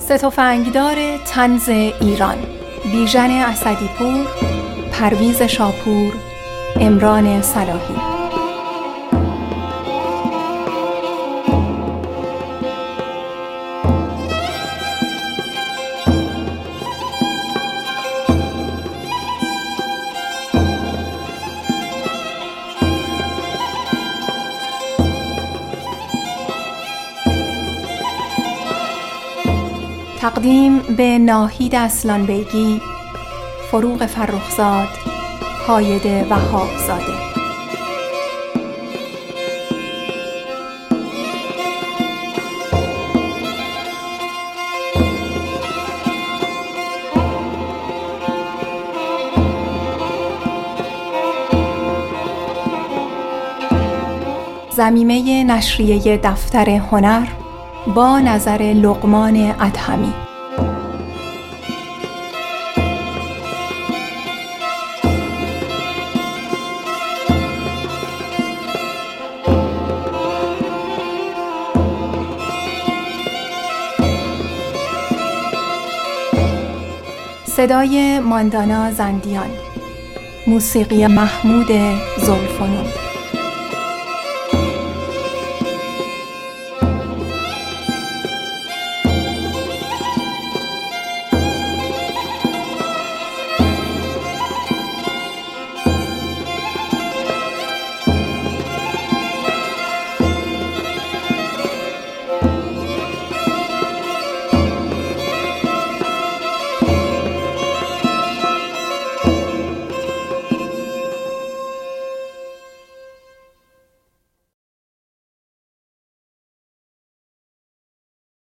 ستفنگدار طنز ایران، بیژن اسدی‌پور، پرویز شاپور، عمران صلاحی. تقدیم به ناهید اصلانبیگی، فروغ فرخزاد، هایده وهابزاده. ضمیمه نشریه دفتر هنر با نظر لقمان ادهمی. صدای ماندانا زندیان، موسیقی محمود زلفنون.